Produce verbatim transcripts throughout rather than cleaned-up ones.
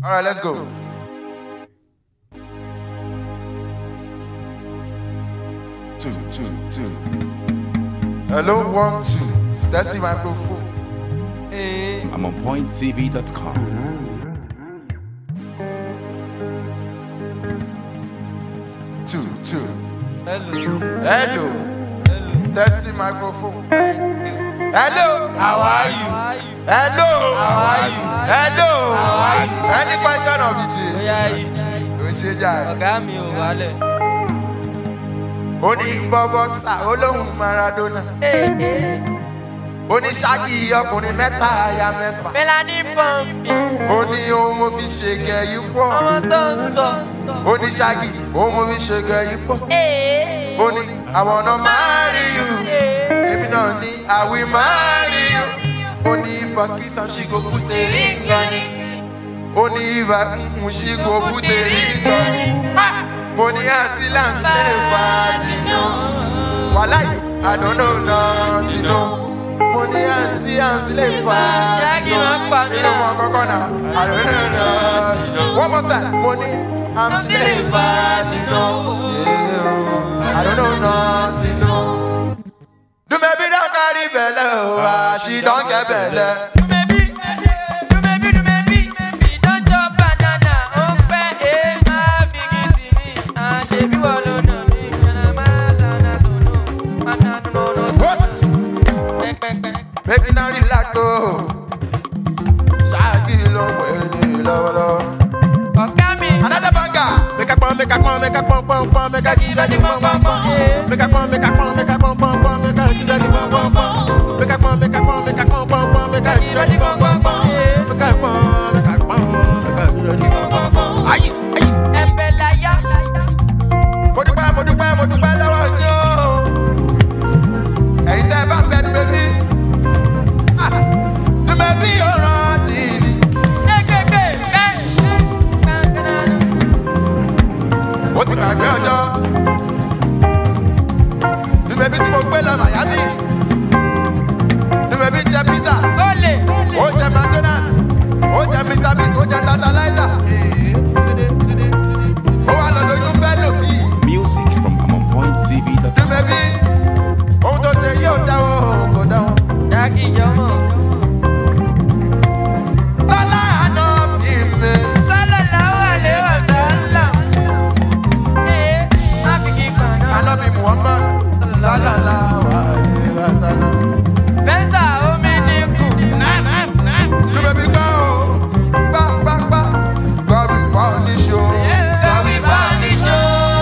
All right, let's go. Two, two, two. Hello, one, two. That's the microphone. Hey. I'm on point T V dot com. Two, two. Hello. Hello. Hello. Testing microphone. Hello. How are you? Hello. How are you? Hello. How are you? Any question of the day? Oya yìí. We say jàre. Ọ̀gá mi ò wálẹ̀. Ó ní gbọ́ bọ́ksà olóhùn Maradona. Ó ní ṣáàkì ọkùnrin mẹ́ta aya mẹ́fà. Mélání pọ́ǹpì. Ó ní ohun mo fi ṣe gẹ̀yì pọ̀. Ọmọ tó ń sọ. Ó ní ṣáàkì ohun mo fi ṣe gẹ̀yì pọ̀. Ó ní àwọn ọ̀nà máa rí yù. Èmi náà ní àwì máa rí yù. Ó ní ifá kiss and she go put a ring on it. Ó ní ifá mm, she go put a ring on it. Mo ní àǹtí láǹsẹ̀ fàájì náà. Wàláì, I don't know nothing no. Mo ní àǹtí àǹsẹ̀ fàájì náà. Jákì máa ń pa mí Nínú wọn kọ́kọ́ náà, I don't know nothing no. One more time, mo ní àǹsẹ̀ fàájì náà. Yeah, I don't know nothing no. Do baby don't carry belle, oh, she don't get belle. Make it not relax, oh. Shaggy long way, low, low. Another banger. Make a pump, make a pump, make a pump, pump, pump, make a give it the pump, pump, pump. Make a pump, make a pump, make a pump, pump, pump, make a give it the pump, pump, pump. Make a pump, make a pump, make a pump, pump, pump, make a give it the pump, pump, pump. Make a pump, make a pump, make a give it the pump, pump, pump. Aye, aye. Ẹ̀bẹ̀láyà. Mo dúpẹ́, mo dúpẹ́, mo dúpẹ́ lọ́wọ́ yín o. Ẹ̀yin tẹ́ ẹ bá fẹ́ dúpẹ́ bí. Dúpẹ́ bí yóò rántí ni. Ẹgbẹ̀gbẹ̀ bẹ́ẹ̀. Ó ti gbàgbé ọjọ́. Dúpẹ́ bí tí mo gbé lọ Miami. Dúpẹ́ bí jẹ pizza. Olè. Ó jẹ McDonald's. Ó jẹ mister Biggs. Ó jẹ Tantalizer. Ó wà lọ lóyún fẹ́ lò bí. Music from I'm on point T V dot com. Dúpẹ́ bí ohun tó ṣe yóò dáwọ́ kò dáwọ́. Jákì jọmọ. Lọ́lá àná bí mi. Sálà láwà léwà sálà. Ee, má fi kí kan náà. Ànábì Muhammad. Sálàlá wà ní Wàsálà. Bẹ́ńsà omi ní kù. Dúpẹ́ bí gbọ́ o. Gbá gbá gbá. Gbọ́dọ̀ ìwà oníṣó. Kàwé bá ní ṣó.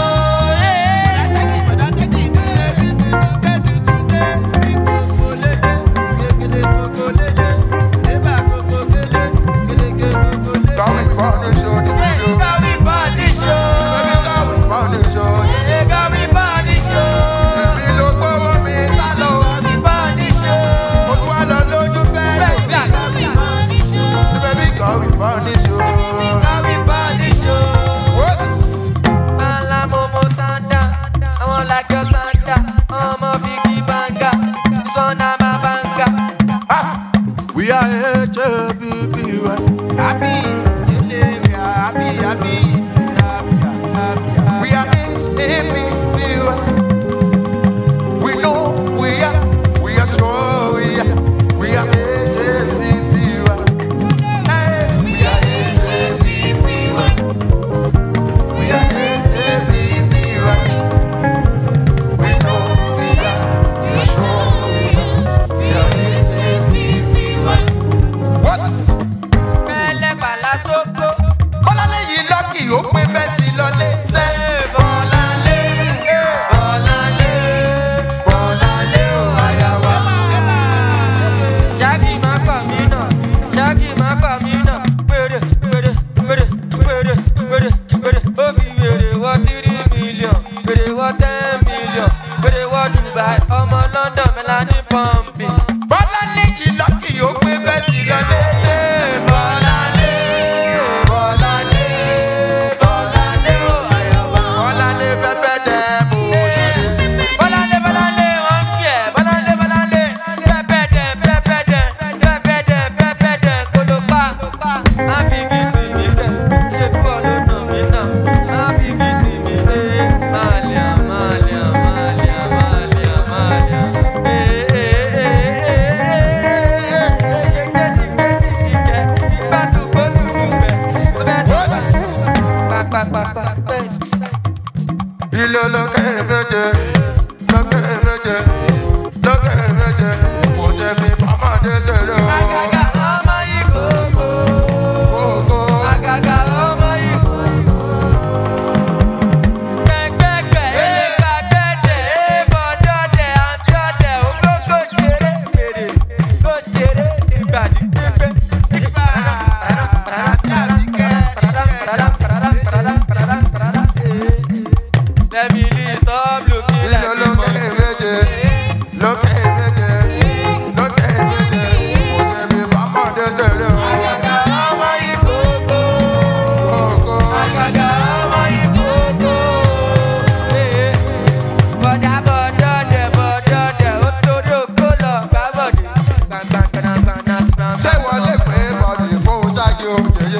Gbọ́dọ̀ ìwà oníṣó ní dúdú. Kàwé bá ní ṣó. Dúpẹ́ bí gbọ́dọ̀ ìwà oníṣó. Kàwé bá ní ṣó. Èmi ló gbówó mi sálọ. Kàwé bá ní ṣó. Mo tún wá lọ lójú fẹ́ lómi. Bẹ́ńsà kàwé bá ní ṣó. Dúpẹ́ bí gbọ́dọ̀ ìwà oníṣó. Kàwé bá ní ṣó. Wọ́s. Mala momo sanda, àwọn làjọ sanda, ọmọ figi banga, sọ́nà má banga. Ah, we are H A P P Y. Happy, we are happy, happy, happy, happy. We are H A P P Y. We know we are, we are strong, we are, we are H A P P Y. Hey, we are H A P P Y. We are H A P P Y. We know we are, we are strong, we are, we are H A P P Y. What's Pẹ̀lẹ́ pàlà sóko, Bọ́láńlé yìí lọ́kì ó pé bẹ́ẹ̀ sí lọ́lé sẹ́. Bọ́láńlé, Bọ́láńlé, Bọ́láńlé ò àyà wa. ṣáàkì má pa mí náà, ṣáàkì má pa mí náà. Pèrè pèrè pèrè pèrè pèrè pèrè ó fi wèrè wọ tírí mílíọ̀n, wèrè wọ ten mílíọ̀n, wèrè wọ Dubai, ọmọ London Mélání pọ́ǹpì. Bọ́láńlé yìí lọ́kì ó pé bẹ́ẹ̀ sí lọ́lé sẹ́. Bọ́láńlé, Bọ́láńlé, Bọ́láńlé ò àyà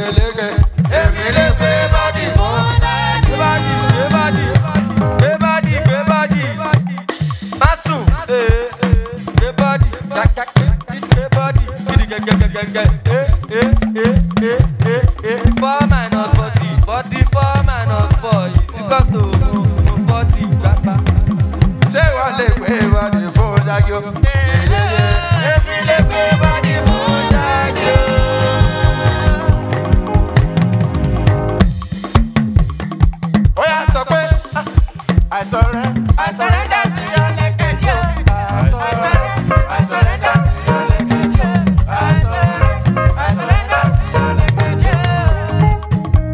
lékeleke. Èmi lè gbé bọ́dì fún ṣáájú. Gbé bọ́dì, gbé bọ́dì, gbé bọ́dì, gbé bọ́dì. Má sùn, gbé bọ́dì, gbé bọ́dì, gidi gẹ́gẹ́gẹ́gẹ́. Four minus forty, forty four minus four is equal to forty. Ṣé wọ́n lè gbé bọ́dì fún ṣáájú? Èmi lè gbé bọ́dì fún ṣáájú. Ó yá sọ pé I surrender, I surrender to your naked yoke. I surrender, I surrender to your naked yoke. I surrender, I surrender to your naked yoke.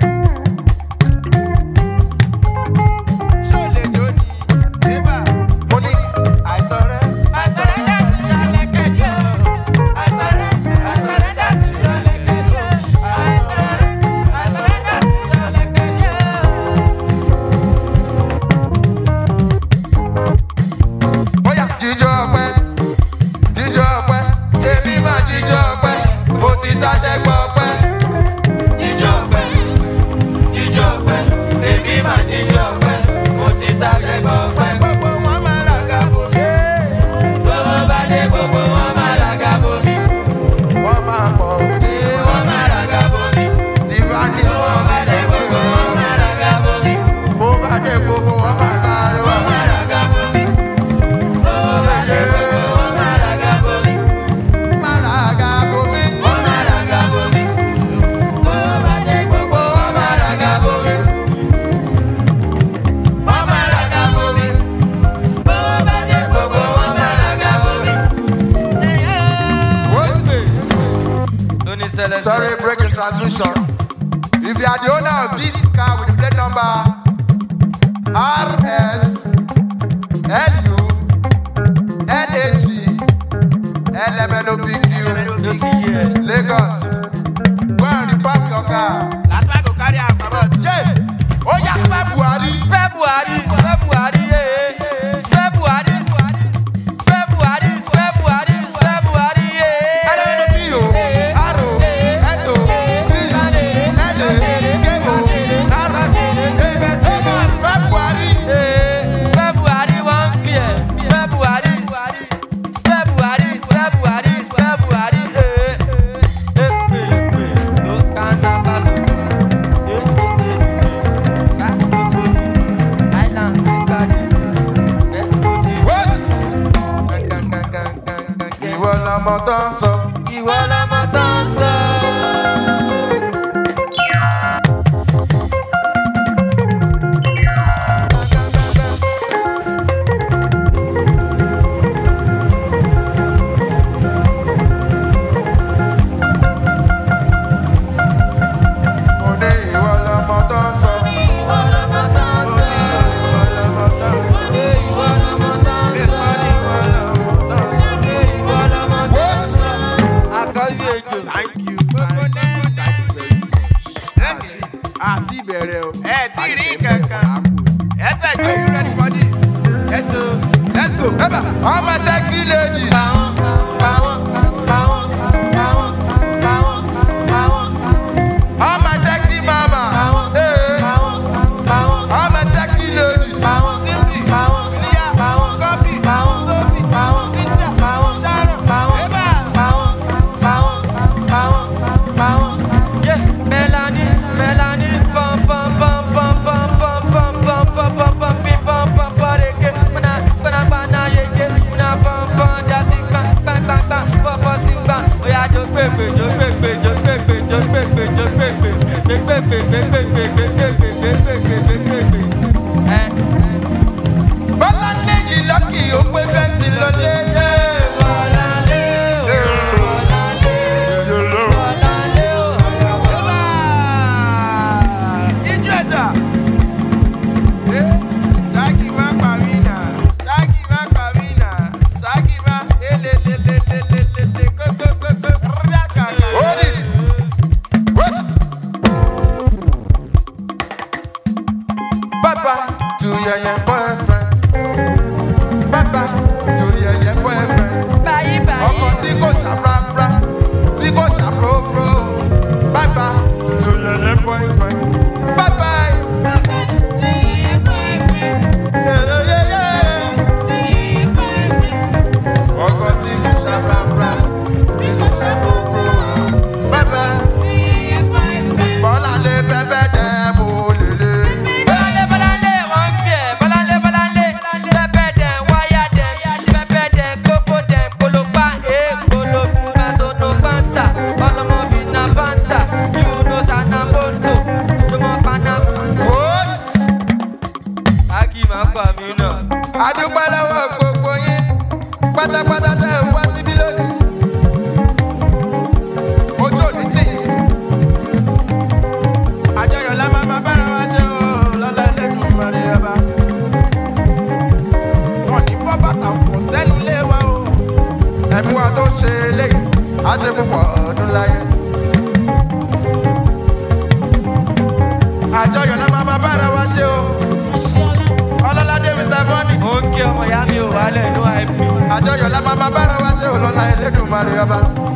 Ṣé o lè jó ni? Eba, mo ní I surrender, I surrender to your naked yoke. I surrender, I surrender to your naked yoke. I surrender, I surrender to your naked yoke. Bóyá jíjọ ọpẹ́, jíjọ ọpẹ́, èmi máa jíjọ ọpẹ́, mo ti ṣàṣẹ gbọ́ ọpẹ́. Jíjọ ọpẹ́, jíjọ ọpẹ́, èmi máa jíjọ ọpẹ́, mo ti ṣàṣẹ gbọ́ ọpẹ́. Gbogbo wọn máa ràgà bomi, tówó bá dé gbogbo wọn máa ràgà bomi. Wọ́n máa pọ̀ òní, wọ́n máa ràgà bomi. Tí bá ní wọ́n bá dé gbogbo wọn máa ràgà bomi. Bó bá dé gbogbo wọn máa sáré, wọ́n máa ràgà bomi. Sorry, breaking transmission. If you are the owner of this car with the plate number R S L U L A G L M N O P Q Lagos, go and repark your car. Last time I go carry out about yeah. Oh yes, February. February, February, yeah. February, February, February, February, yeah. L M N O P O, R O, S O, T, L A, K O, R O, Thomas, February. February one clear. February, February, February, February, eh. Eh, no kanta kaso. Eh, eh, eh. Island, Bali. Eh, What's ìwọ lọmọ tó ń sọ? ìwọ lọmọ tó ń sọ. Mo ní ìwọ lọmọ tó ń sọ. Ìwọ lọmọ tó ń sọ. Ìwọ lọmọ tó ń sọ. Ìwọ lọmọ tó ń sọ. Ìwọ lọmọ tó ń sọ. Ìwọ lọmọ tó ń What's sọ. Àkọ́bí ejò. Thank you. Àti ìbẹ̀rẹ̀ o. Ẹ tí rí kankan. Ẹ fẹ́ jọ you ready for this? Yes o. Let's go. Eba, all my sexy ladies. Báwọn, báwọn, báwọn, báwọn, báwọn, báwọn, All my sexy mama. Hey. báwọn, báwọn, All my sexy ladies. báwọn, Simply. báwọn, Filia. báwọn, Copy. báwọn, Sophie. báwọn, Cynthia. báwọn, Sharon. báwọn, Eba. báwọn, báwọn, báwọn, báwọn. Yeah, Melanie, Melanie, pom, pom, pom, pom, pom, pom, pom, pom, pom, pom, pom, pim, pom, pom, pom, reke. Muna, muna, muna, yeke. Muna, pom, pom, jasi, bang, bang, bang, bang, pom, pom, sing, bang. Oya, jo pepe, jo pepe, jo pepe, jo pepe, jo pepe, jo pepe, pepe, pepe, pepe, pepe, pepe, pepe. Eh, Bọ́lá lẹ́yìn lọ́kì ó pé bẹ́ẹ̀ sí lọlé. Bọ́láńlé o, Bọ́láńlé, Bọ́láńlé o. Ijó ẹ̀dá. Ṣáàkì máa pa mí nà. Ṣáàkì máa pa mí nà. Ṣáàkì máa lelelelelelele kókókókó. Hold it. What's Bye bye to your young boyfriend. Bye bye to your young boyfriend. Báyìí, báyìí. Ọkọ tí kò ṣàprápra, tí kò ṣàprópró. Bye bye to Èdùmàrè ọba.